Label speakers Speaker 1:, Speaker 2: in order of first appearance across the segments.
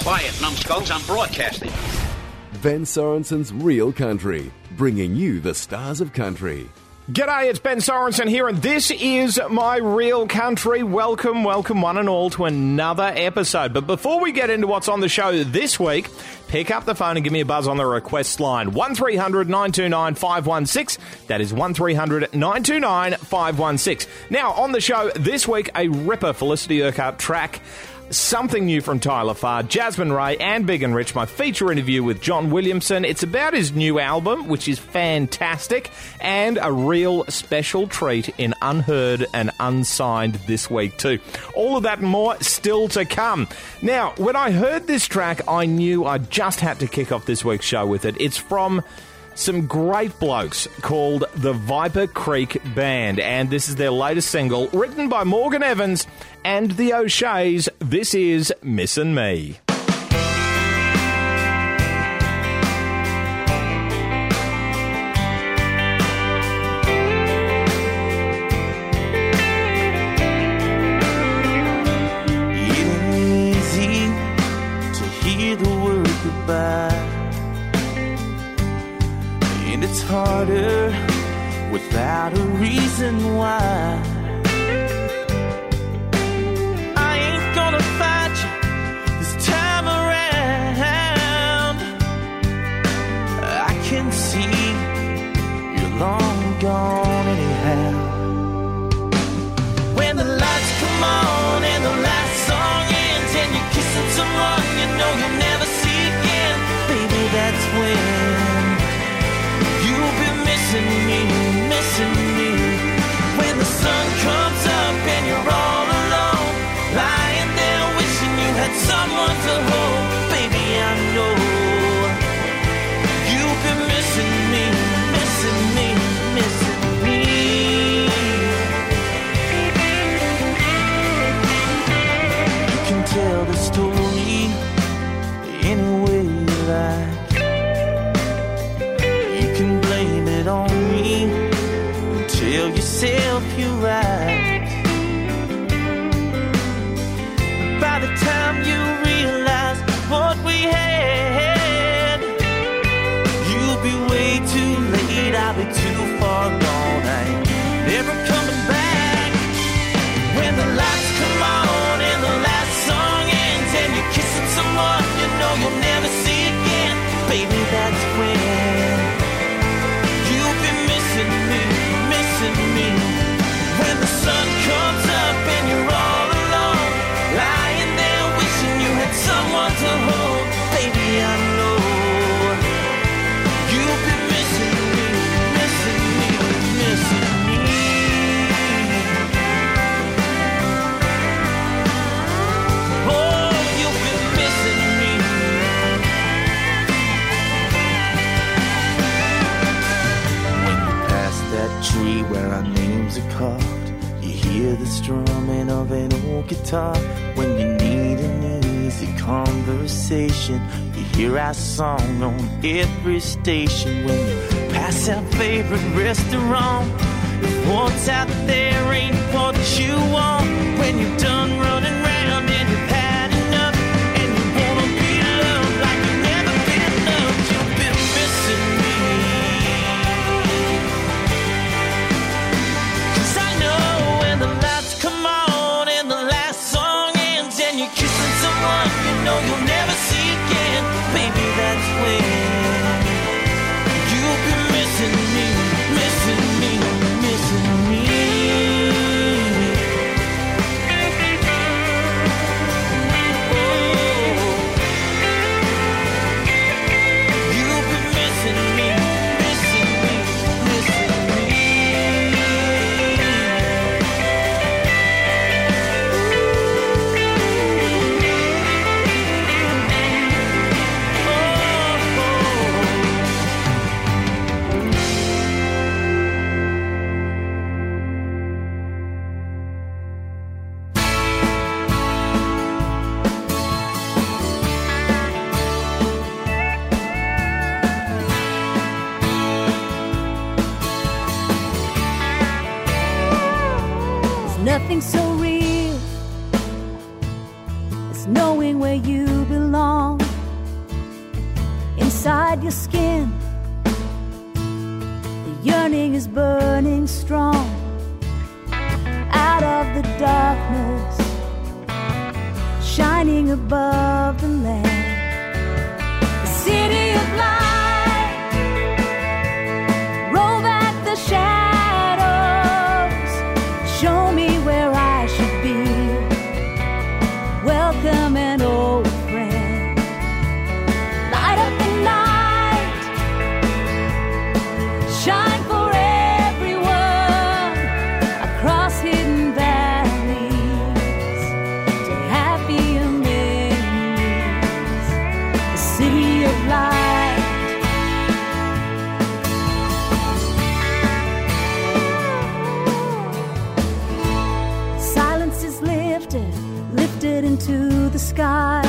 Speaker 1: Play it, numbskulls, I'm broadcasting.
Speaker 2: Ben Sorensen's Real Country, bringing you the stars of country.
Speaker 3: G'day, it's Ben Sorensen here, and this is My Real Country. Welcome one and all to another episode. But before we get into what's on the show this week, pick up the phone and give me a buzz on the request line. 1300 929 516. That is 1300 929 516. Now, on the show this week, a ripper Felicity Urquhart track. Something new from Tyler Farr, Jasmine Ray and Big and Rich, my feature interview with John Williamson. It's about his new album, which is fantastic, and a real special treat in Unheard and Unsigned this week too. All of that and more still to come. Now, when I heard this track, I knew I just had to kick off this week's show with it. It's from some great blokes called the Viper Creek Band, and this is their latest single, written by Morgan Evans and the O'Sheas. This is Missin' Me.
Speaker 4: It ain't easy to hear the word goodbye, and it's harder without a reason why. I ain't gonna fight you this time around. I can see you're long gone anyhow. When the lights come on and the last song ends and you're kissing someone you know you'll never see again, baby, that's when you'll be missing me, missing me. When the sun comes up and you're all alone, lying there wishing you had someone to hold, baby, I know you've been missing me, missing me, missing me. You can tell the story any way you like. You can blame it on me and tell yourself you're right. By the time you realize what we had, you'll be way too late, I'll be too far gone, I ain't never coming back. When the lights come on and the last song ends and you're kissing someone you know you'll never see again, baby, that's when you'll be missing me, missing me. When the sun comes up and you're all alone, lying there wishing you had someone to hold, baby, I know you'll be missing me, missing me, missing me. Oh, you'll be missing me. When you pass that tree where our names are carved, you hear the strumming of an old guitar. When you need an easy conversation, you hear our song on every station. When you pass our favorite restaurant, if what's out there ain't what you want. When you're done running round and you've had enough and you wanna be loved like you've never been loved, you've been missing me. 'Cause I know when the lights come on and the last song ends and you're kissing someone you know you'll never see again, baby, that's when you'll be missing me, missing me, missing me.
Speaker 5: inside your skin. The yearning is burning strong. Out of the darkness, shining above the land. The city of light, roll back the shadows, show me where I should be. Welcome an old friend. Light up the night, shine for everyone across hidden valleys to happier memories. The city of light. Silence is lifted into the sky.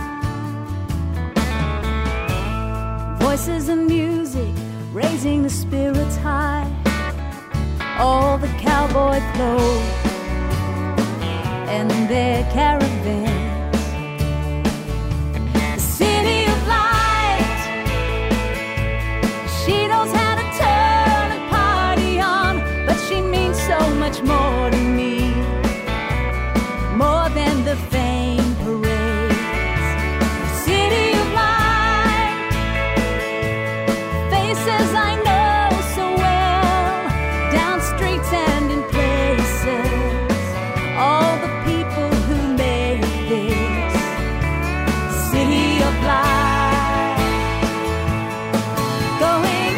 Speaker 5: Voices and music raising the spirits high. All the cowboy clothes and their caravans. The city of light, she knows how to turn a party on, but she means so much more to me, more than the fame parades. The city of light, faces I know so well, down streets and in places, all the people who made this city of light. Going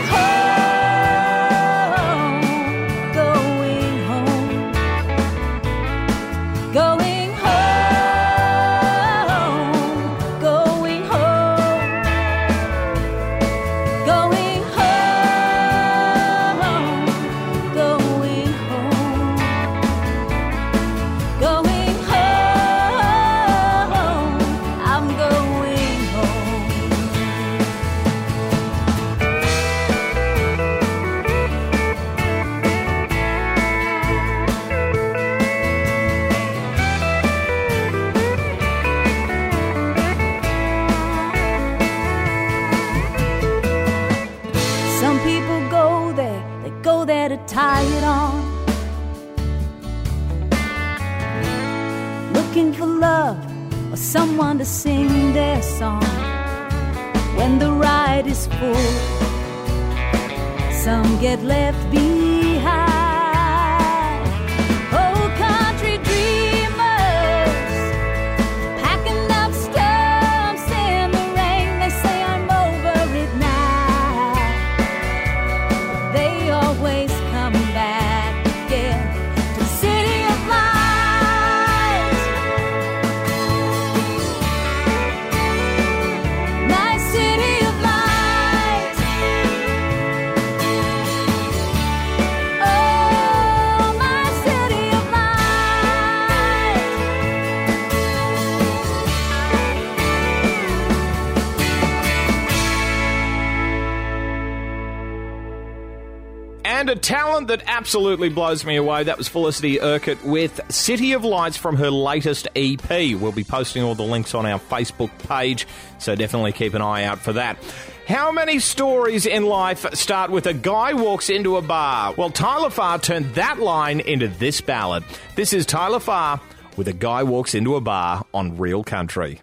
Speaker 5: home, going home, going home, going home, going home, going home, going home, I'm going home. Some people they go there to tie it on, looking for love or someone to sing their song. When the ride is full, some get left behind. Oh, country dreamers, packing up stumps in the rain. They say I'm over it now, but they always come back again to the city of light. My city of light. Oh, my city of light.
Speaker 3: And a talent that absolutely blows me away. That was Felicity Urquhart with City of Lights from her latest EP. We'll be posting all the links on our Facebook page, so definitely keep an eye out for that. How many stories in life start with a guy walks into a bar? Well, Tyler Farr turned that line into this ballad. This is Tyler Farr with A Guy Walks Into a Bar on Real Country.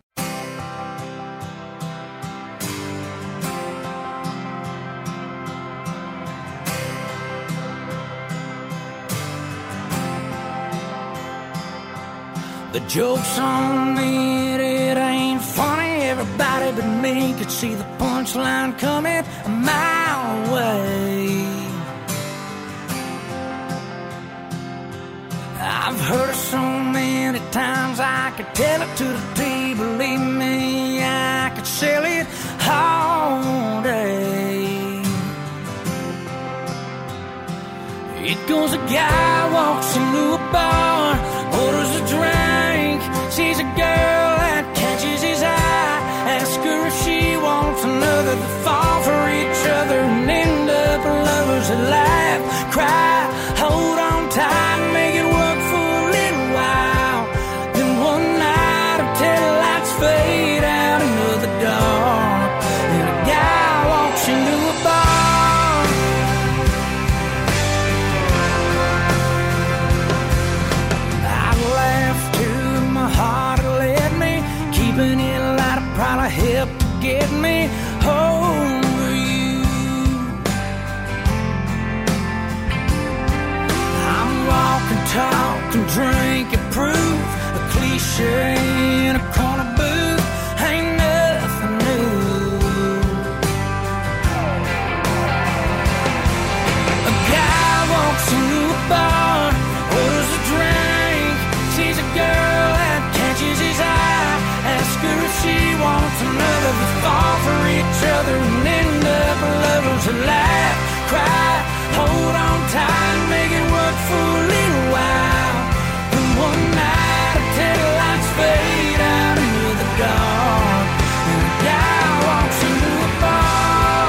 Speaker 4: The joke's on me, it ain't funny. Everybody but me could see the punchline coming a mile away. I've heard it so many times I could tell it to the T. Believe me, I could sell it all day. It goes, a guy walks into a bar, orders a drink, sees a girl that catches his eye, asks her if she wants another. They fall for each other and end up lovers that laugh, cry, hold on tight, make it work for a little while. Then one night, her tail lights fade out into the dark, and a guy help to get me over you. I'm walking, talking, drinking proof, a cliche in a corner booth, ain't nothing new. A guy walks into a bar, orders a drink, sees a girl that catches his eye, asks her if she wants another. We fall for each other and end up lovers who laugh, cry, hold on tight, make it work for a little while. Then one night a tail lights fade out into the dark, and a guy walks into a bar.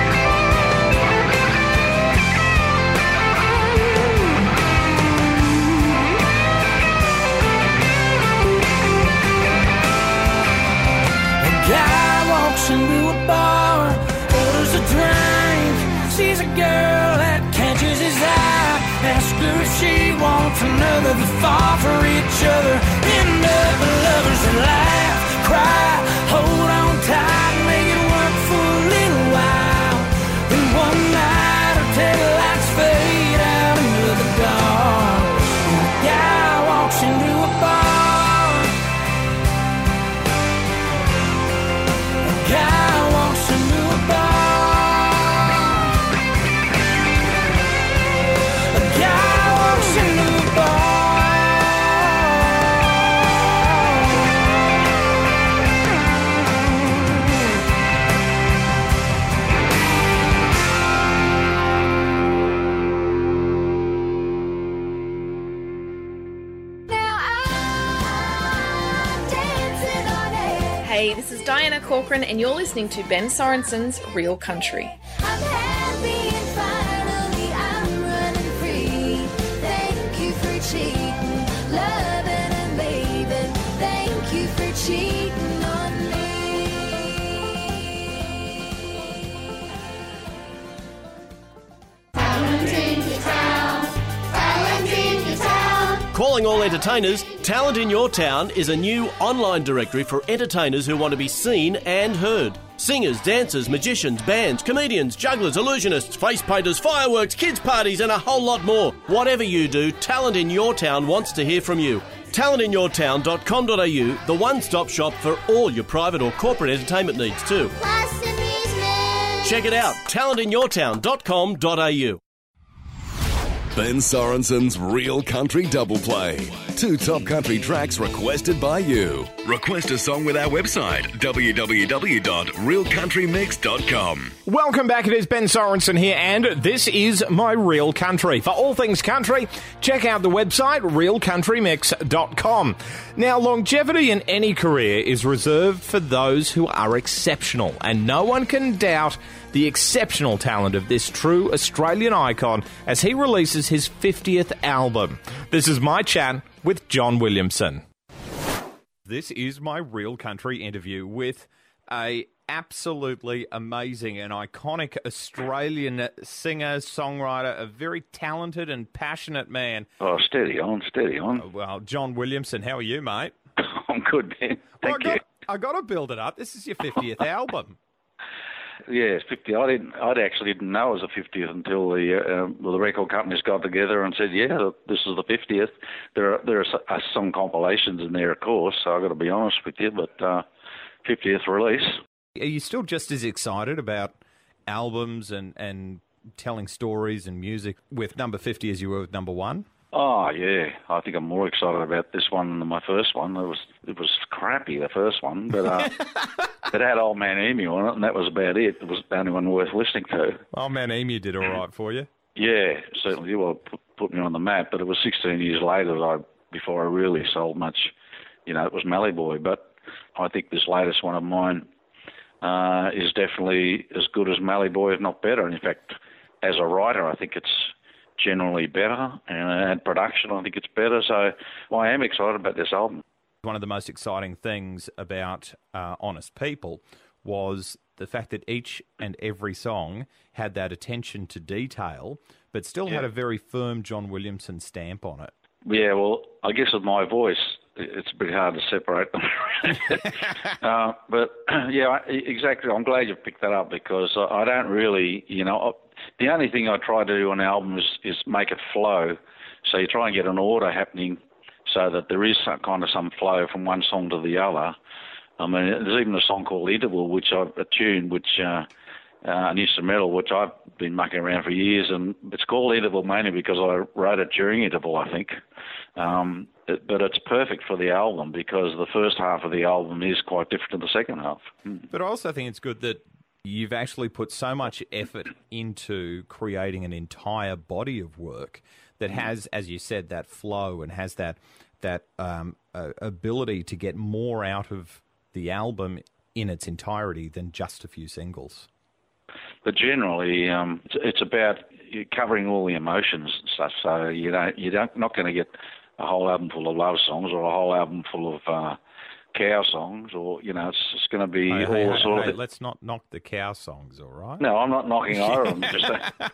Speaker 4: A guy walks into a bar, orders a drink, sees a girl that catches his eye, asks her if she wants another. They fall for each other, end up lovers and laugh, cry, hold on tight, make it work for a little while. Then one night her tail lights fade out into the dark, and a guy walks into a bar. A guy walks into a bar. A guy walks into a bar.
Speaker 6: Hey, this is Diana Corcoran, and you're listening to Ben Sorensen's Real Country.
Speaker 5: I'm happy and finally I'm running free. Thank you for cheating, loving and leaving. Thank you for cheating on me. Talent in your town, talent in your town.
Speaker 7: Calling all entertainers, Talent in Your Town is a new online directory for entertainers who want to be seen and heard. Singers, dancers, magicians, bands, comedians, jugglers, illusionists, face painters, fireworks, kids' parties and a whole lot more. Whatever you do, Talent in Your Town wants to hear from you. talentinyourtown.com.au, the one-stop shop for all your private or corporate entertainment needs too.
Speaker 5: Plus amusement.
Speaker 7: Check it out, talentinyourtown.com.au.
Speaker 2: Ben Sorensen's Real Country Double Play. 2 top country tracks requested by you. Request a song with our website, www.realcountrymix.com.
Speaker 3: Welcome back, it is Ben Sorensen here, and this is My Real Country. For all things country, check out the website, realcountrymix.com. Now, longevity in any career is reserved for those who are exceptional, and no one can doubt the exceptional talent of this true Australian icon as he releases his 50th album. This is my chat with John Williamson. This is my Real Country interview with a absolutely amazing and iconic Australian singer, songwriter, a very talented and passionate man.
Speaker 1: Oh, steady on, steady on.
Speaker 3: Well, John Williamson, how are you, mate?
Speaker 1: I'm good, Ben. Thank you.
Speaker 3: I got to build it up. This is your 50th album.
Speaker 1: Yeah, it's 50. I actually didn't know it was the 50th until the record companies got together and said, yeah, this is the 50th. There are some compilations in there, of course, so I've got to be honest with you, but 50th release.
Speaker 3: Are you still just as excited about albums and telling stories and music with number 50 as you were with number 1?
Speaker 1: Oh, yeah. I think I'm more excited about this one than my first one. It was crappy, the first one, but it had Old Man Emu on it, and that was about it. It was the only one worth listening to.
Speaker 3: Old Man Emu did all right for you.
Speaker 1: Yeah, certainly. Well, put me on the map, but it was 16 years later before I really sold much. It was Mallee Boy, but I think this latest one of mine is definitely as good as Mallee Boy, if not better. And in fact, as a writer, I think it's generally better, and production, I think it's better. So I am excited about this album.
Speaker 3: One of the most exciting things about Honest People was the fact that each and every song had that attention to detail, but still had a very firm John Williamson stamp on it.
Speaker 1: Yeah, well, I guess with my voice, it's a bit hard to separate them. But yeah, exactly. I'm glad you picked that up because I don't really, the only thing I try to do on an album is make it flow. So you try and get an order happening so that there is some flow from one song to the other. I mean, there's even a song called Interval, which I've tuned, an instrumental, which I've been mucking around for years, and it's called Interval mainly because I wrote it during interval, I think. But it's perfect for the album because the first half of the album is quite different to the second half.
Speaker 3: But I also think it's good that you've actually put so much effort into creating an entire body of work that has, as you said, that flow and has that ability to get more out of the album in its entirety than just a few singles.
Speaker 1: But generally, it's about covering all the emotions and stuff. So you're not going to get a whole album full of love songs or a whole album full of cow songs, or it's going to be
Speaker 3: Hey, let's not knock the cow songs, all right?
Speaker 1: No, I'm not knocking either of them. Just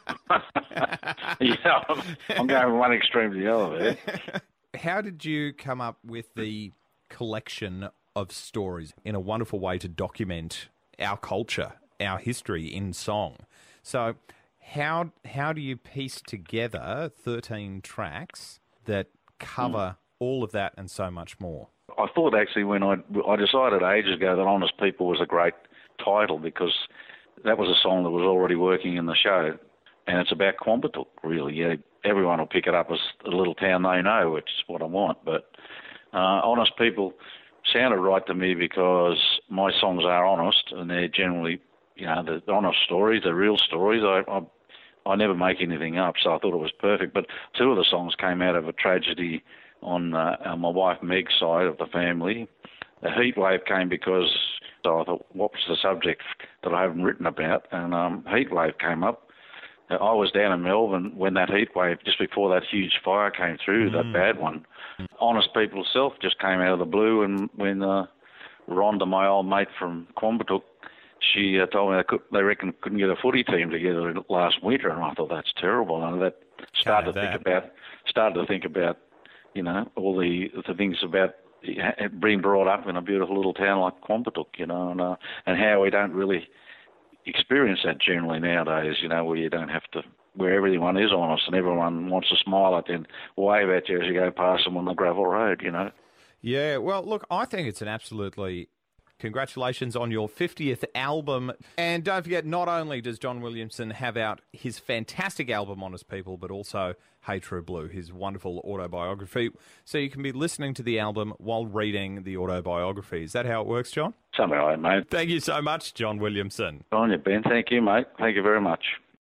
Speaker 1: I'm going from one extreme to the other.
Speaker 3: How did you come up with the collection of stories in a wonderful way to document our culture, our history in song? So how do you piece together 13 tracks that cover all of that and so much more?
Speaker 1: I thought actually when I decided ages ago that Honest People was a great title because that was a song that was already working in the show, and it's about Quambatook, really. Yeah, everyone will pick it up as a little town they know, which is what I want. But Honest People sounded right to me because my songs are honest, and they're generally, the honest stories, the real stories. I never make anything up, so I thought it was perfect. But two of the songs came out of a tragedy on my wife Meg's side of the family. The heat wave came because I thought, what was the subject that I haven't written about? And heat wave came up. I was down in Melbourne when that heat wave, just before that huge fire came through, that bad one. Honest People self just came out of the blue, and when Rhonda, my old mate from Quambatook, she told me they reckon couldn't get a footy team together last winter, and I thought that's terrible. And that started to think about all the things about being brought up in a beautiful little town like Quambatook, and how we don't really experience that generally nowadays, where you don't have to, where everyone is honest and everyone wants to smile at you and wave at you as you go past them on the gravel road,
Speaker 3: Yeah, well, look, I think it's an absolutely... Congratulations on your 50th album. And don't forget, not only does John Williamson have out his fantastic album, Honest People, but also Hey True Blue, his wonderful autobiography. So you can be listening to the album while reading the autobiography. Is that how it works, John?
Speaker 1: Something like that, mate.
Speaker 3: Thank you so much, John Williamson.
Speaker 1: On you, Ben. Thank you, mate. Thank you very much.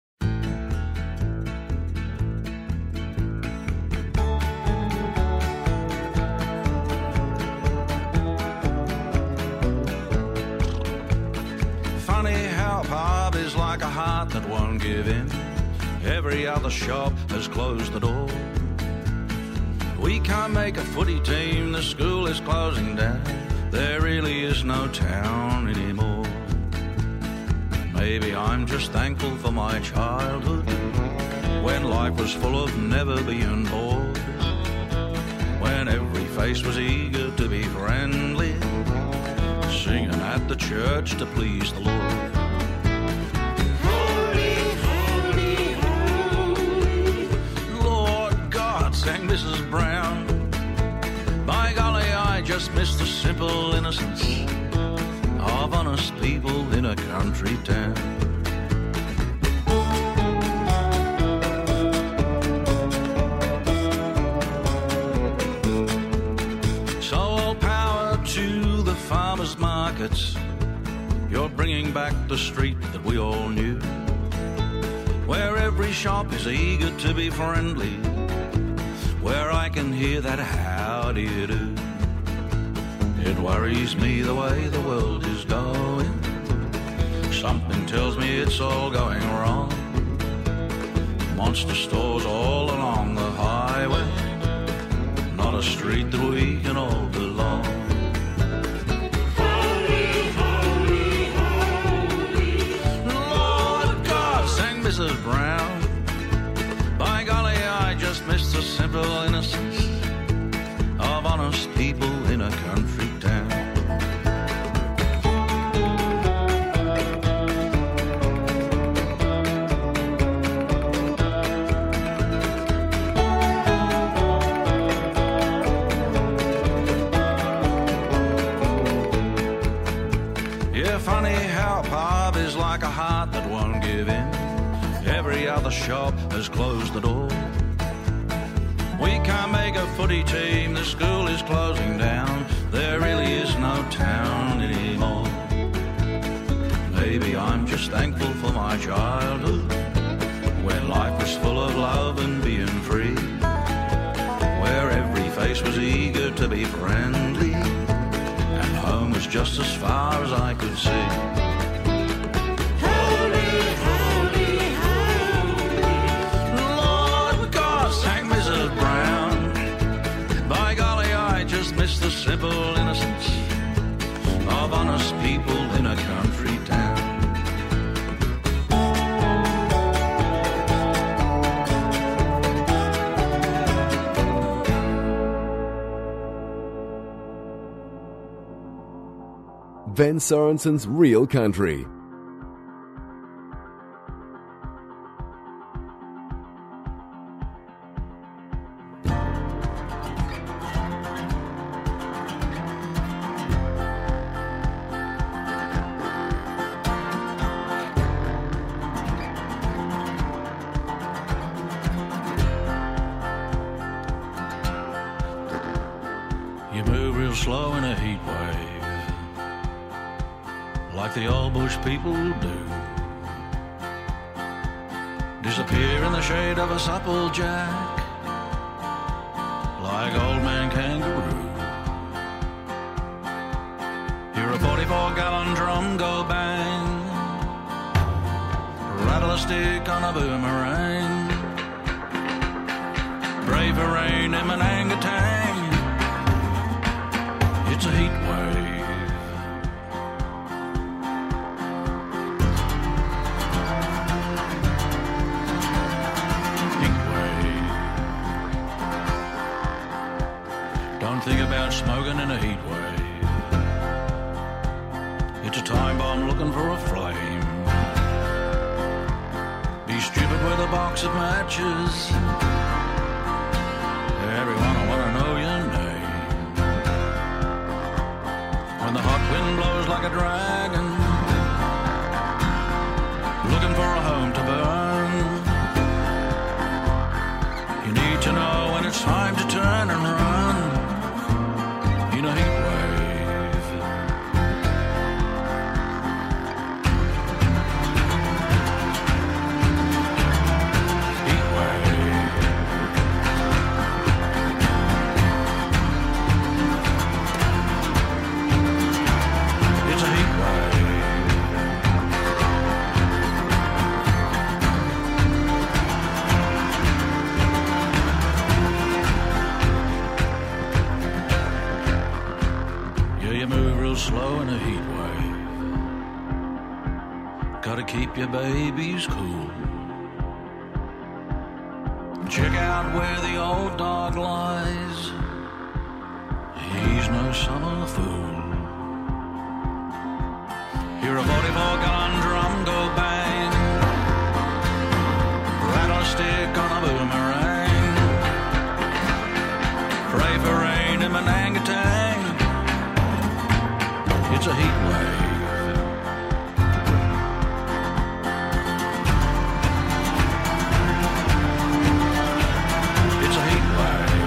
Speaker 8: Pub is like a heart that won't give in. Every other shop has closed the door. We can't make a footy team, the school is closing down. There really is no town anymore. Maybe I'm just thankful for my childhood, when life was full of never being bored, when every face was eager to be friendly, singing at the church to please the Lord. Sang Mrs. Brown. By golly, I just miss the simple innocence of honest people in a country town. So all power to the farmers' markets. You're bringing back the street that we all knew, where every shop is eager to be friendly, where I can hear that how do you do. It worries me the way the world is going. Something tells me it's all going wrong. Monster stores all along the highway, not a street that we can all belong. Holy, holy, holy Lord God, sang Mrs. Brown. By golly, I just miss the simple innocence of honest people people in a country town. Yeah, funny how pub is like a heart that won't give in. Every other shop has closed the door. We can't make a footy team, the school is closing down. There really is no town anymore. Maybe I'm just thankful for my childhood, when life was full of love and being free, where every face was eager to be friendly, and home was just as far as I could see. Miss the simple innocence of honest people in a country town.
Speaker 2: Ben Sorensen's Real Country.
Speaker 8: You move real slow in a heat wave, like the old bush people do. Disappear in the shade of a supple jack, like old man kangaroo. Hear a 44-gallon drum go bang, rattle a stick on a boomerang. Pray for rain in Manangatang. It's a heat wave. Heat wave. Don't think about smoking in a heat wave. It's a time bomb looking for a flame. Be stupid with a box of matches. Everyone, I want to know your name. When the hot wind blows like a dragon, looking for a home to burn, you need to know when it's time to turn and run in a heat wave. Heat wave. It's a heat wave. Yeah, you move real slow in a heat wave. Gotta keep your babies cool. Check out where the old dog lies. He's no summer fool. Hear a 44-gallon drum go bang, rattle a stick on a boomerang. Pray for rain in Manangatang. It's a heat wave. It's a heat wave.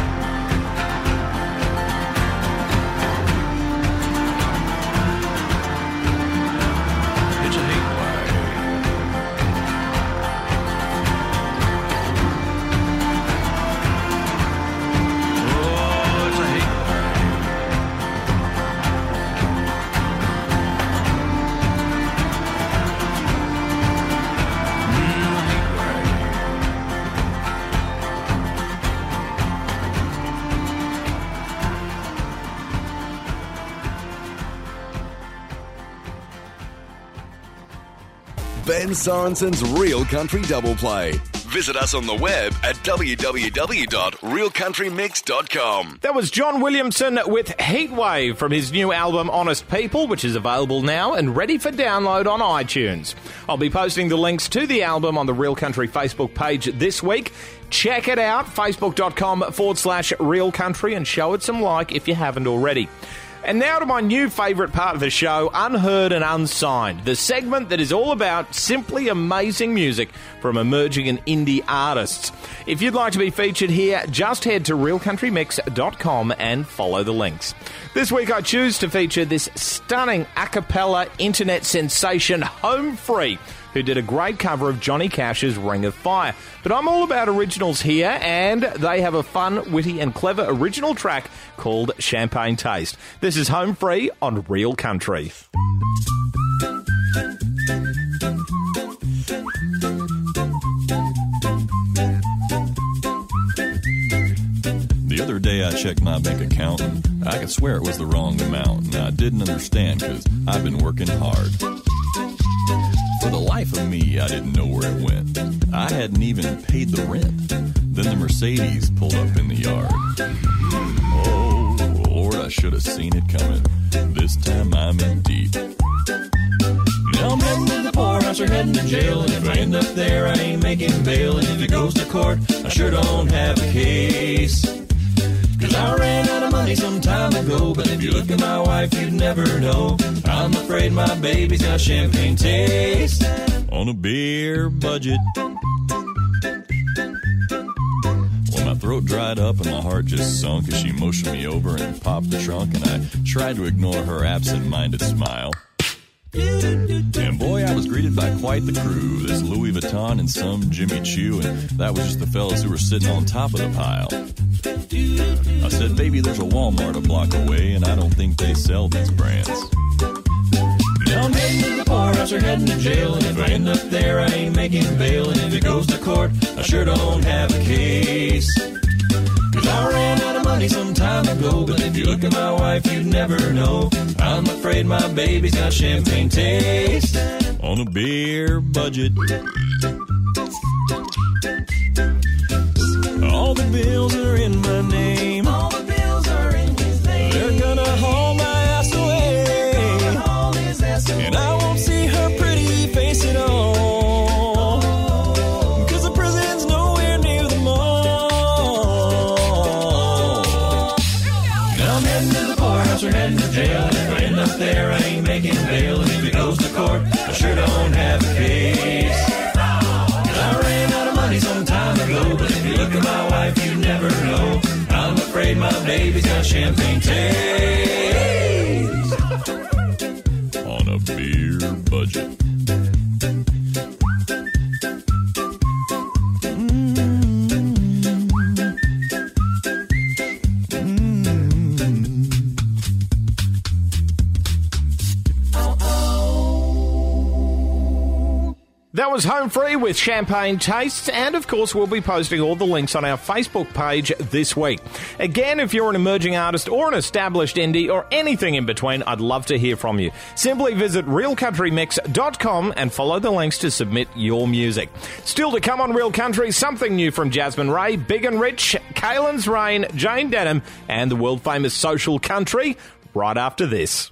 Speaker 8: It's a heat wave. Oh, it's a heat wave. Heat wave.
Speaker 2: Ben Sorensen's Real Country Double Play. Visit us on the web at www.realcountrymix.com.
Speaker 3: That was John Williamson with Heatwave from his new album Honest People, which is available now and ready for download on iTunes. I'll be posting the links to the album on the Real Country Facebook page this week. Check it out, facebook.com/Real Country, and show it some like if you haven't already. And now to my new favourite part of the show, Unheard and Unsigned, the segment that is all about simply amazing music from emerging and indie artists. If you'd like to be featured here, just head to realcountrymix.com and follow the links. This week I choose to feature this stunning a cappella internet sensation, Home Free, who did a great cover of Johnny Cash's Ring of Fire. But I'm all about originals here, and they have a fun, witty and clever original track called Champagne Taste. This is Home Free on Real Country.
Speaker 9: The other day I checked my bank account and I could swear it was the wrong amount, and I didn't understand because I've been working hard. For the life of me, I didn't know where it went. I hadn't even paid the rent. Then the Mercedes pulled up in the yard. Oh, Lord, I should have seen it coming. This time I'm in deep. Now I'm heading to the poorhouse or heading to jail, and if I end up there, I ain't making bail. And if it goes to court, I sure don't have a case. 'Cause I ran out of money some time ago, but if you look at my wife, you'd never know. I'm afraid my baby's got champagne taste on a beer budget. Well, my throat dried up and my heart just sunk as she motioned me over and popped the trunk, and I tried to ignore her absent-minded smile. And boy, I was greeted by quite the crew. This Louis Vuitton and some Jimmy Choo, and that was just the fellas who were sitting on top of the pile. I said, baby, there's a Walmart a block away, and I don't think they sell these brands. Now I'm heading to the poorhouse or heading to jail, and if I end up there, I ain't making bail. And if it goes to court, I sure don't have a case. 'Cause I ran out of money some time ago, but if you look at my wife, you'd never know. I'm afraid my baby's got champagne taste on a beer budget. All the bills are in my name. All the bills are in his name. They're gonna haul my ass away. Haul his ass away. And I won't see her pretty face at all. 'Cause the prison's nowhere near the mall. Now I'm heading to the poorhouse or heading to jail. And if I end up there, I ain't making bail. And if it goes to court, I sure don't have a case. 'Cause I ran out of money some time ago, but if you look at my wife, you never know. I'm afraid my baby's got champagne taste on a beer budget.
Speaker 3: That was Home Free with Champagne Tastes, and of course we'll be posting all the links on our Facebook page this week. Again, if you're an emerging artist or an established indie or anything in between, I'd love to hear from you. Simply visit realcountrymix.com and follow the links to submit your music. Still to come on Real Country, something new from Jasmine Ray, Big and Rich, Kaylin's Rain, Jane Denham, and the world-famous Social Country, right after this.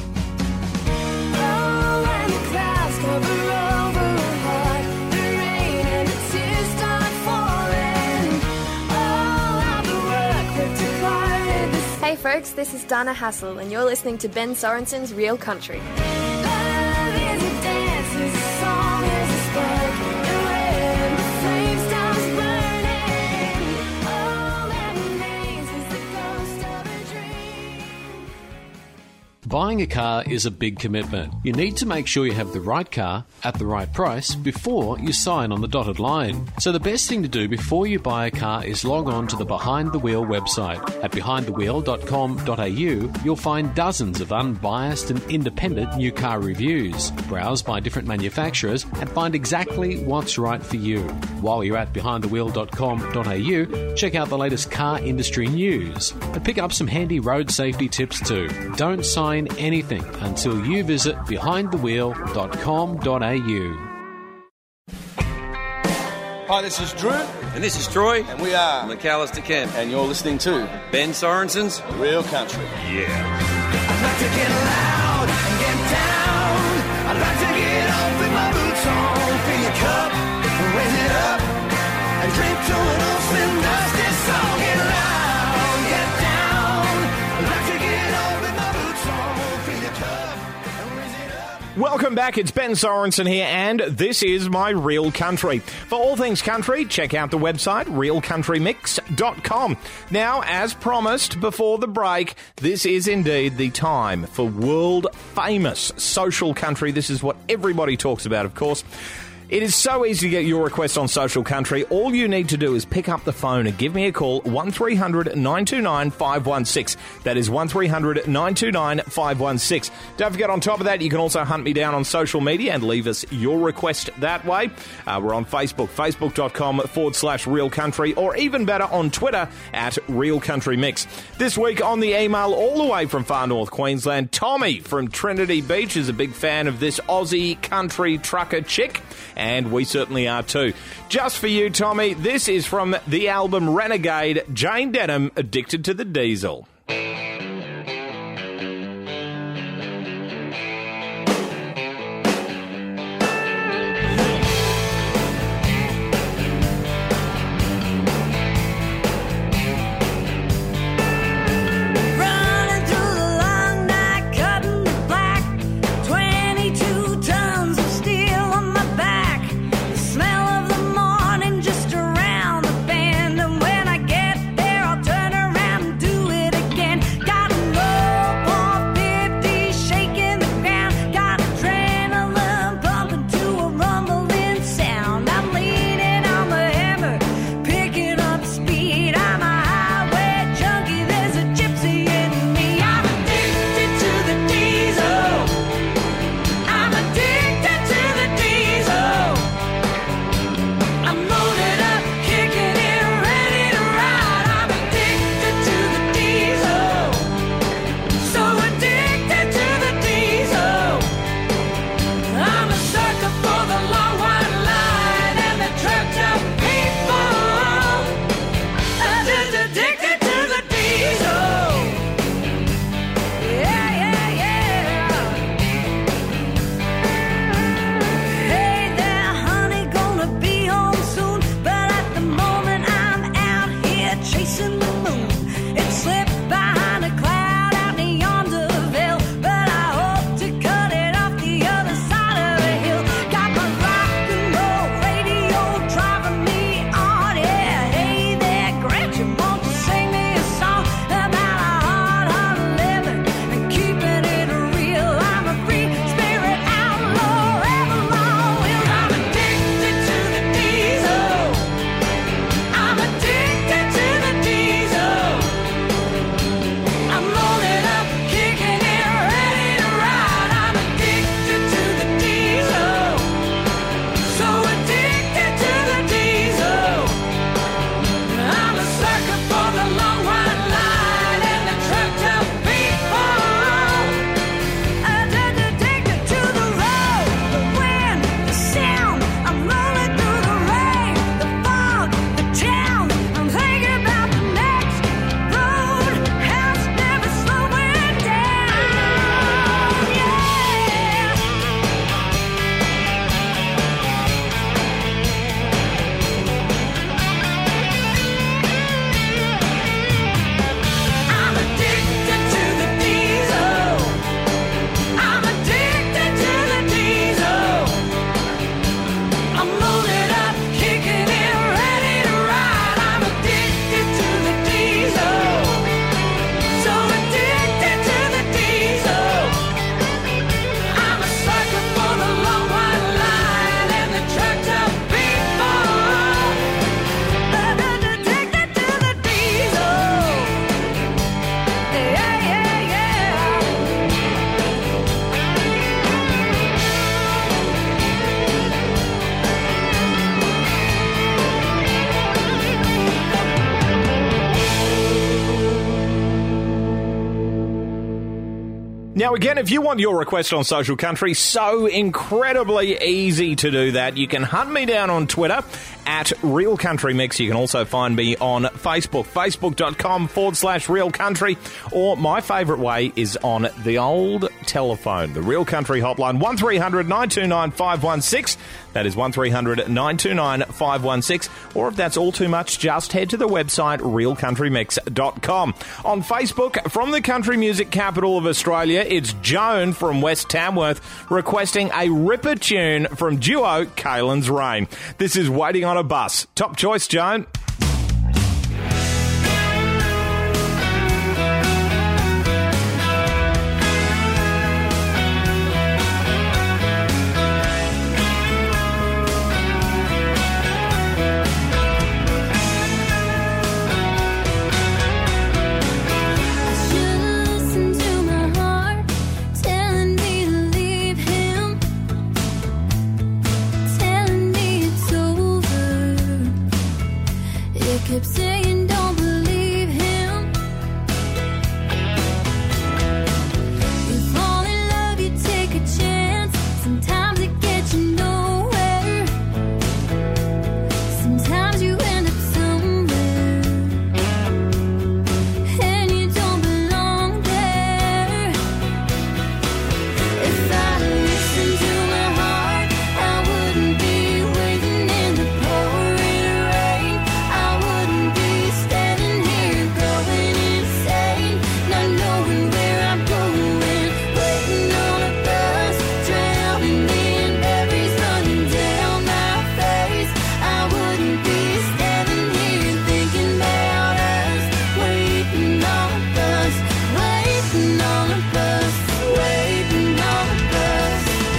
Speaker 10: Hey folks, this is Dana Hassel, and you're listening to Ben Sorensen's Real Country.
Speaker 5: Love is a dance, is a song, is a spark, and when the flame stops burning, all that remains is the ghost of a dream.
Speaker 11: Buying a car is a big commitment. You need to make sure you have the right car at the right price before you sign on the dotted line. So the best thing to do before you buy a car is log on to the Behind the Wheel website. At behindthewheel.com.au, you'll find dozens of unbiased and independent new car reviews. Browse by different manufacturers and find exactly what's right for you. While you're at behindthewheel.com.au, check out the latest car industry news and pick up some handy road safety tips too. Don't sign anything until you visit behindthewheel.com.au.
Speaker 12: Hi, this is Drew.
Speaker 13: And this is Troy.
Speaker 12: And we are
Speaker 13: McAllister Kent.
Speaker 12: And you're listening to
Speaker 13: Ben Sorensen's
Speaker 12: Real Country.
Speaker 13: Yeah.
Speaker 4: I'd like to get loud and get down. I'd like to get off with my boots on. Fill your cup, raise it up, and drink to an old Slim Dusty song. Get loud, get down. I'd like to get off with my boots on. Fill your cup and raise it up.
Speaker 3: Welcome back, it's Ben Sorensen here, and this is My Real Country. For all things country, check out the website, realcountrymix.com. Now, as promised before the break, this is indeed the time for world-famous social country. This is what everybody talks about, of course. It is so easy to get your request on social country. All you need to do is pick up the phone and give me a call, 1300 929 516. That is 1300 929 516. Don't forget, on top of that, you can also hunt me down on social media and leave us your request that way. We're on Facebook, facebook.com/Real Country, or even better, on Twitter at Real Country Mix. This week on the email, all the way from far north Queensland, Tommy from Trinity Beach is a big fan of this Aussie country trucker chick. And we certainly are too. Just for you, Tommy, this is from the album Renegade, Jane Denham, Addicted to the Diesel.
Speaker 4: Just around the bend, and when I get there, I'll turn around and do it again.
Speaker 3: Now, again, if you want your request on Social Country, so incredibly easy to do that. You can hunt me down on Twitter at Real Country Mix. You can also find me on Facebook, facebook.com/Real Country, or my favourite way is on the old telephone, the Real Country hotline, 1300 929 516. That is 1300 929 516. Or if that's all too much, just head to the website realcountrymix.com. On Facebook, from the country music capital of Australia, it's Joan from West Tamworth requesting a ripper tune from duo Kalen's Rain. This is Waiting on a Bus. Top choice, Joan.
Speaker 5: Kept saying don't believe him. You fall in love, you take a chance. Sometimes it gets you nowhere. Sometimes you end up somewhere, and you don't belong there. If I listened to my heart, I wouldn't be waiting in the pouring rain. I wouldn't be standing here going insane, not knowing where I'm going, waiting on a bus, drowning in berries running down my face. I wouldn't be standing here thinking about us, waiting on a bus, waiting on a bus, waiting on a bus.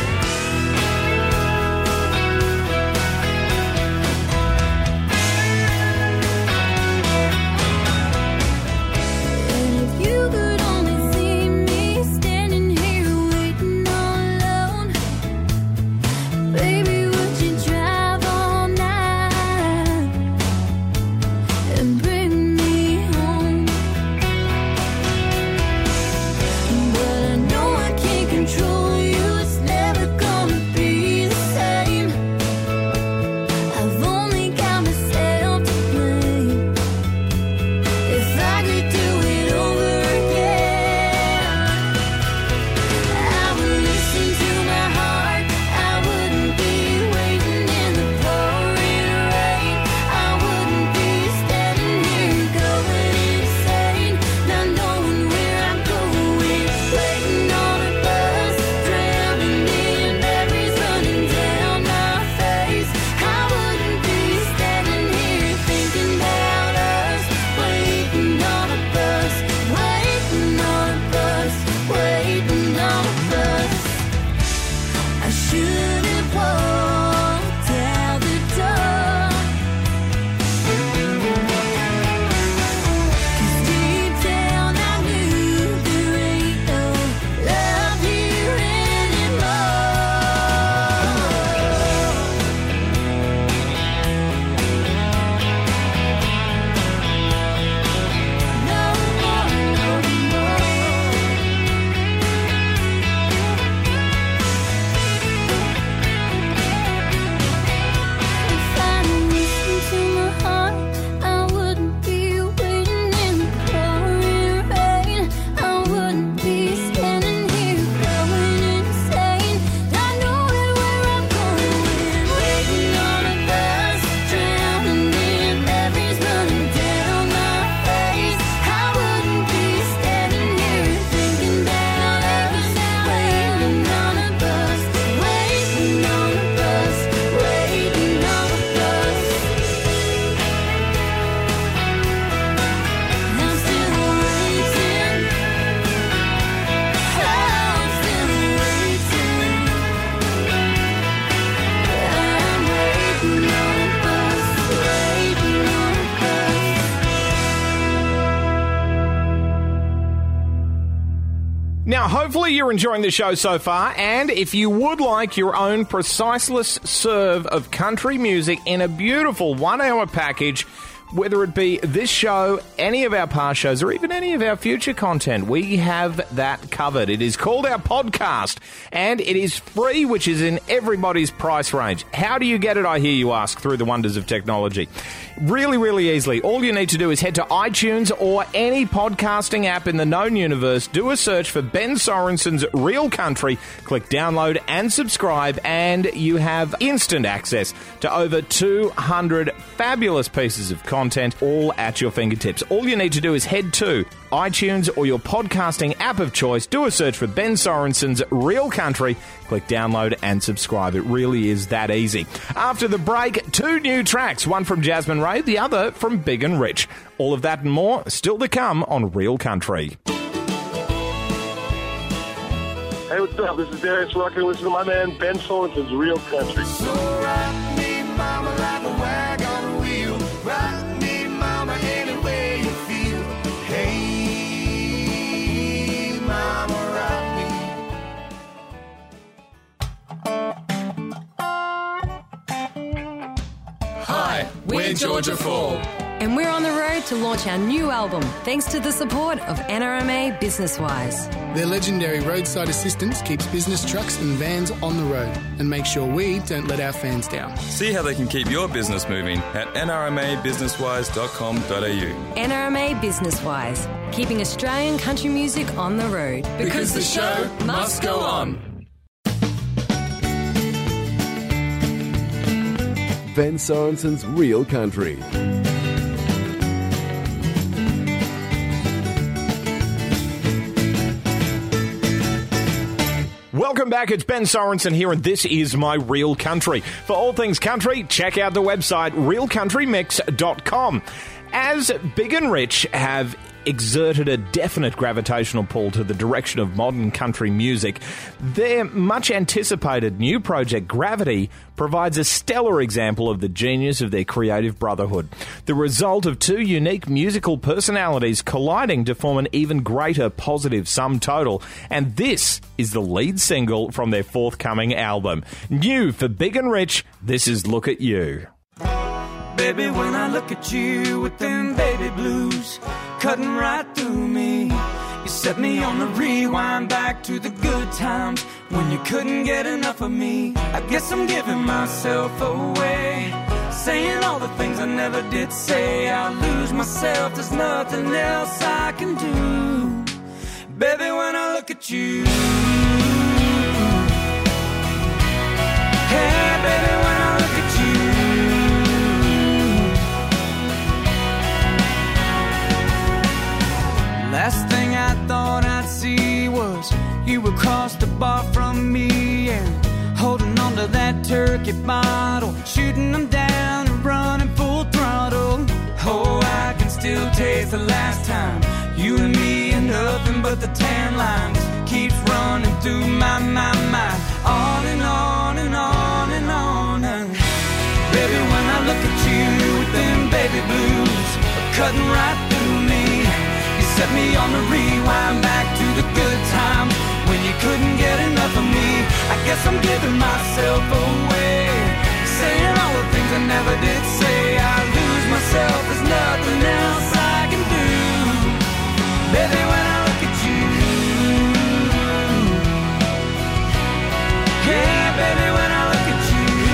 Speaker 5: And if you could only see me standing here waiting all alone, baby, would you drive all night and bring me home? But I know I can't control you, it's never gonna be the same. I've only got myself to blame. If I could do it over again, I would listen to my heart. I wouldn't be waiting in the pouring rain. I wouldn't be standing here going insane, not knowing where I'm going, waiting on a bus, drowning in berries running down my face. I wouldn't be standing here thinking about us, waiting on a bus, waiting on a bus, waiting on a bus. I should have walked out the door, 'cause deep down I knew there ain't no love here If I listened to my heart, I wouldn't be waiting in the pouring rain. I wouldn't be standing here going insane, not knowing where I'm going, waiting on a bus, drowning in berries running down my face. I wouldn't be standing here thinking about us, waiting on a bus, waiting on a bus, waiting on a bus. I'm still waiting. I'm still waiting. I'm waiting on a bus, waiting on a bus.
Speaker 3: Now, hopefully you're enjoying the show so far, and if you would like your own preciseless serve of country music in a beautiful 1 hour package, Whether it be this show, any of our past shows, or even any of our future content, we have that covered. It is called our podcast, and it is free, which is in everybody's price range. How do you get it, I hear you ask, through the wonders of technology? Really, really easily. All you need to do is head to iTunes or any podcasting app in the known universe, do a search for Ben Sorensen's Real Country, click download and subscribe, and you have instant access to over 200 fabulous pieces of content, all at your fingertips. All you need to do is head to iTunes or your podcasting app of choice, do a search for Ben Sorensen's Real Country, click download and subscribe. It really is that easy. After the break, 2 new tracks, one from Jasmine Ray, the other from Big and Rich. All of that and more still to come on Real Country.
Speaker 12: Hey, what's up? This is Darius Rucker. Listen to my man Ben Sorensen's Real Country.
Speaker 4: So rock me, mama, like a wagon wheel. Rock me, mama, any way you feel. Hey, mama, rock me.
Speaker 14: Hi, we're Georgia Fall.
Speaker 15: And we're on the road to launch our new album, thanks to the support of NRMA BusinessWise.
Speaker 14: Their legendary roadside assistance keeps business trucks and vans on the road and makes sure we don't let our fans down.
Speaker 16: See how they can keep your business moving at nrmabusinesswise.com.au.
Speaker 15: NRMA BusinessWise, keeping Australian country music on the road.
Speaker 14: Because the show must go on.
Speaker 2: Ben Sorensen's Real Country.
Speaker 3: Welcome back, it's Ben Sorensen here, and this is My Real Country. For all things country, check out the website realcountrymix.com. As Big and Rich have exerted a definite gravitational pull to the direction of modern country music, their much-anticipated new project, Gravity, provides a stellar example of the genius of their creative brotherhood. The result of 2 unique musical personalities colliding to form an even greater positive sum total, and this is the lead single from their forthcoming album. New for Big and Rich, this is Look at You.
Speaker 4: Baby, when I look at you with them baby blues cutting right through me, you set me on the rewind back to the good times when you couldn't get enough of me. I guess I'm giving myself away, saying all the things I never did say. I'll lose myself, there's nothing else I can do. Baby, when I look at you, hey baby, when I look at you, last thing I thought I'd see was you across the bar from me and holding on to that turkey bottle, shooting them down and running full throttle. Oh, I can still taste the last time you and me and nothing but the tan lines keeps running through my mind. On and on and on and on. And baby, when I look at you with them baby blues cutting right through me, set me on the rewind back to the good times when you couldn't get enough of me. I guess I'm giving myself away, saying all the things I never did say. I lose myself, there's nothing else I can do. Baby, when I look at you, yeah, baby, when I look at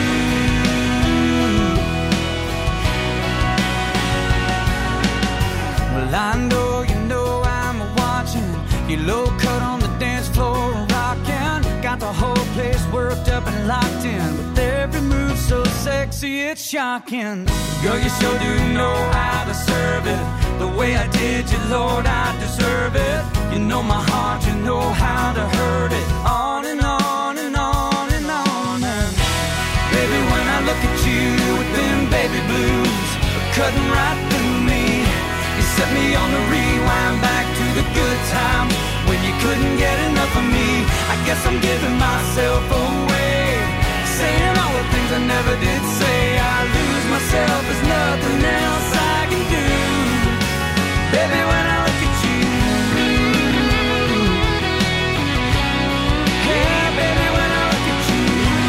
Speaker 4: you. Well, I know you low cut on the dance floor and rockin', got the whole place worked up and locked in, with every move so sexy it's shocking. Girl, you sure do know how to serve it, the way I did you, Lord, I deserve it. You know my heart, you know how to hurt it. On and on and on and on. And baby, when I look at you with them baby blues cutting right through me, you set me on the rewind back to the good times when you couldn't get enough of me. I guess I'm giving myself away, saying all the things I never did say. I lose myself, there's nothing else I can do. Baby, when I look at you, yeah, baby, when I look at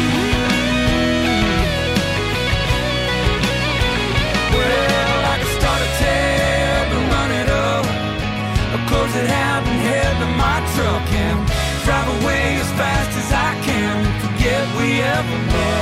Speaker 4: you, well, like a star ever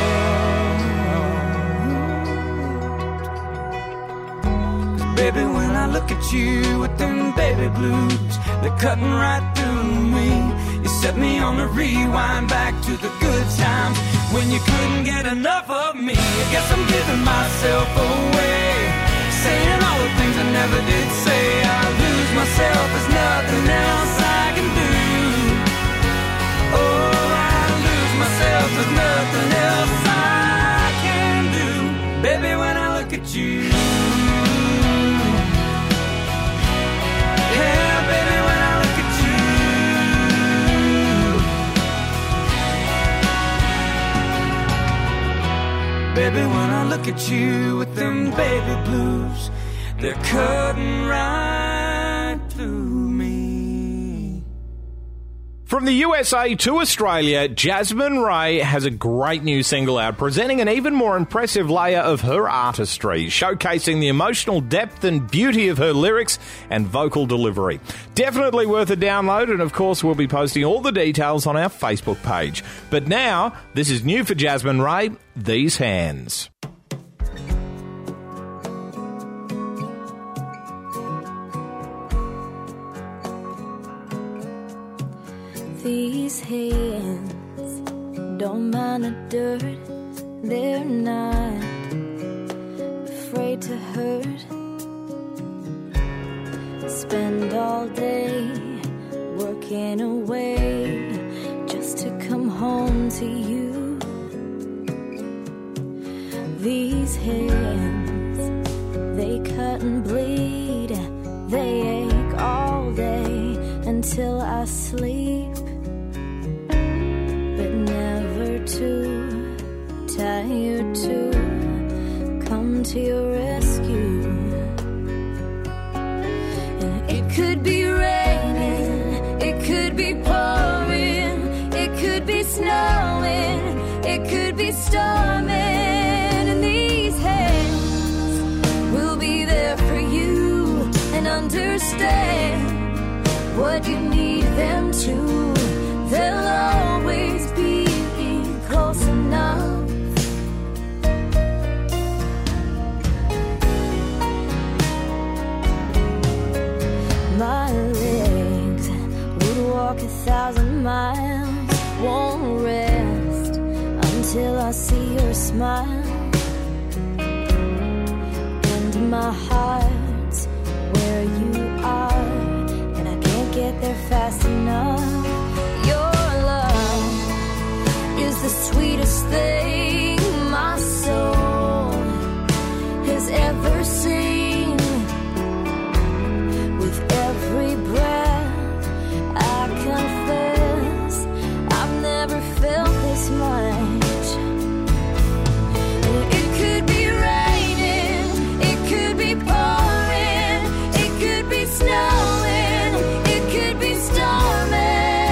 Speaker 4: loved. 'Cause baby, when I look at you with them baby blues, they're cutting right through me. You set me on a rewind back to the good times when you couldn't get enough of me. I guess I'm giving myself away, saying all the things I never did say. I lose myself, there's nothing else I can do. Oh, I lose myself, there's nothing else I can do. Baby, when I look at you, yeah, baby, when I look at you, baby, when I look at you with them baby blues, they're cutting right through me.
Speaker 3: From the USA to Australia, Jasmine Ray has a great new single out, presenting an even more impressive layer of her artistry, showcasing the emotional depth and beauty of her lyrics and vocal delivery. Definitely worth a download, and of course we'll be posting all the details on our Facebook page. But now, this is new for Jasmine Ray, These Hands.
Speaker 5: These hands don't mind the dirt, they're not afraid to hurt. Spend all day working away just to come home to you. These hands, they cut and bleed, they ache all day until I sleep. Too tired to come to your rescue. And it could be raining, it could be pouring, it could be snowing, it could be storming. And these hands will be there for you and understand what you need them to. They'll always be close enough. My legs would walk 1,000 miles, won't rest until I see your smile. And my heart's where you are, and I can't get there fast enough. The sweetest thing my soul has ever seen. With every breath I confess I've never felt this much. It could be raining, it could be pouring, it could be snowing, it could be storming.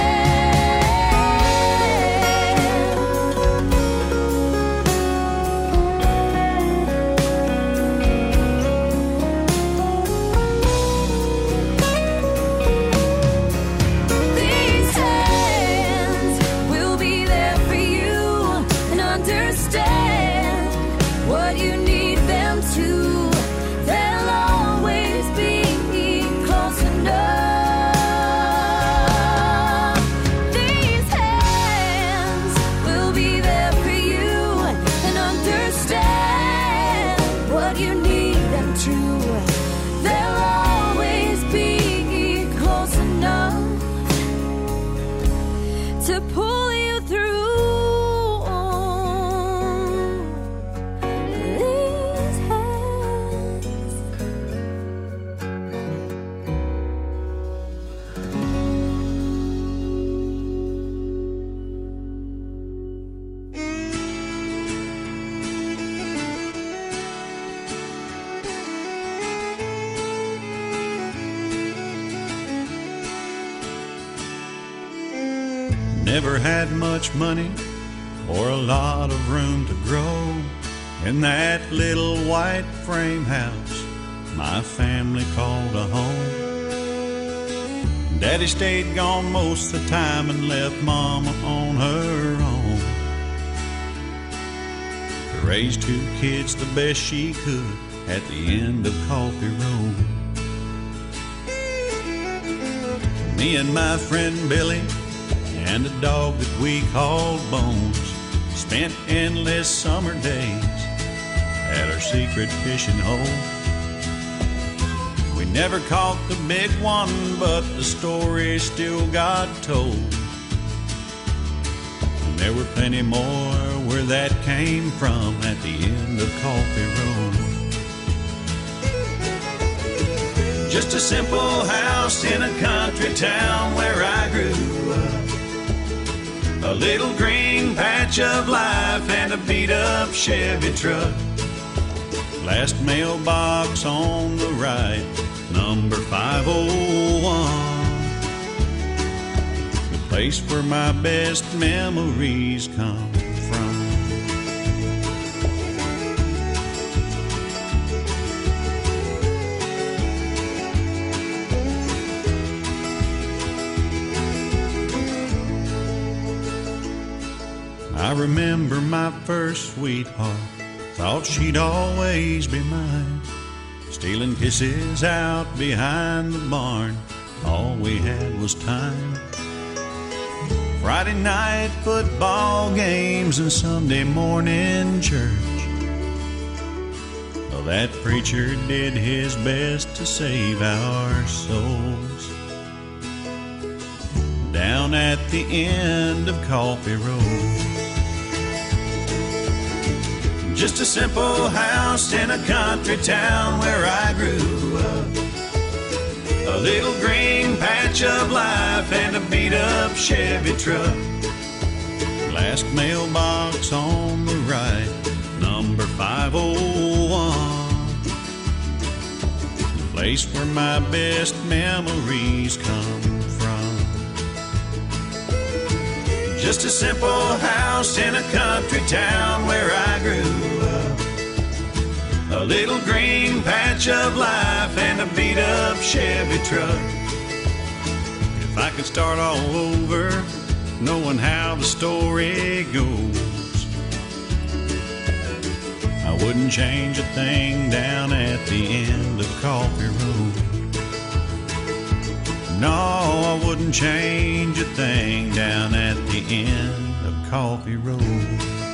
Speaker 17: Never had much money or a lot of room to grow. In that little white frame house my family called a home. Daddy stayed gone most of the time and left Mama on her own. raised 2 kids the best she could at the end of Coffee Road. Me and my friend Billy and a dog that we called Bones spent endless summer days at our secret fishing hole. We never caught the big one, but the story still got told. And there were plenty more where that came from at the end of Coffee Road. Just a simple house in a country town where I grew up. A little green patch of life and a beat-up Chevy truck. Last mailbox on the right, number 501. The place where my best memories come from. I remember my first sweetheart, thought she'd always be mine. Stealing kisses out behind the barn, all we had was time. Friday night football games and Sunday morning church. Well, that preacher did his best to save our souls. Down at the end of Coffee Road. Just a simple house in a country town where I grew up. A little green patch of life and a beat-up Chevy truck. Last mailbox on the right, number 501. The place where my best memories come from. Just a simple house in a country town where I grew up. A little green patch of life and a beat-up Chevy truck. If I could start all over, knowing how the story goes, I wouldn't change a thing down at the end of Coffee Road. No, I wouldn't change a thing down at the end of Coffee Road.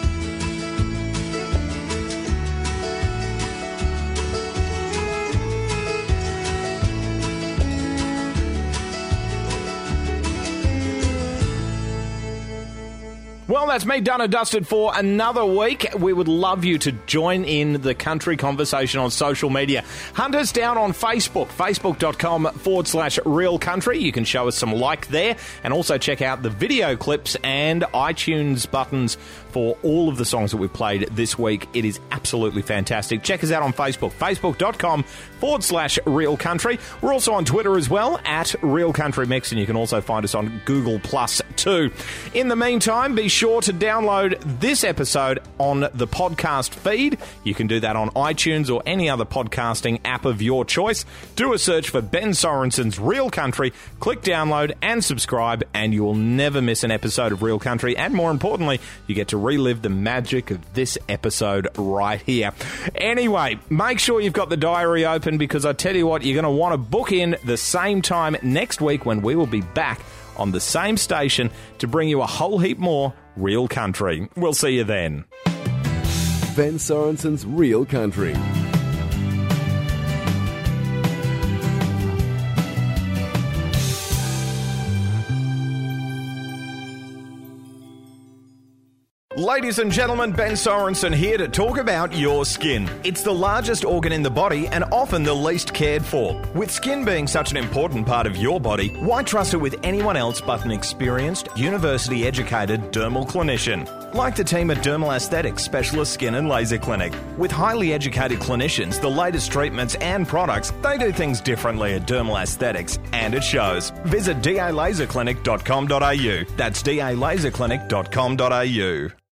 Speaker 3: Well, that's me done and dusted for another week. We would love you to join in the country conversation on social media. Hunt us down on Facebook, facebook.com/Real Country. You can show us some like there, and also check out the video clips and iTunes buttons for all of the songs that we've played this week. It is absolutely fantastic. Check us out on Facebook, facebook.com/Real Country. We're also on Twitter as well, @Real Country Mix, and you can also find us on Google Plus too. In the meantime, be sure to download this episode on the podcast feed. You can do that on iTunes or any other podcasting app of your choice. Do a search for Ben Sorensen's Real Country, click download and subscribe, and you will never miss an episode of Real Country. And more importantly, you get to relive the magic of this episode right here. Anyway, make sure you've got the diary open, because I tell you what, you're going to want to book in the same time next week when we will be back on the same station to bring you a whole heap more Real Country. We'll see you then.
Speaker 2: Ben Sorensen's Real Country.
Speaker 3: Ladies and gentlemen, Ben Sorensen here to talk about your skin. It's the largest organ in the body and often the least cared for. With skin being such an important part of your body, why trust it with anyone else but an experienced, university-educated dermal clinician? Like the team at Dermal Aesthetics Specialist Skin and Laser Clinic. With highly educated clinicians, the latest treatments and products, they do things differently at Dermal Aesthetics, and it shows. Visit dalaserclinic.com.au. That's dalaserclinic.com.au.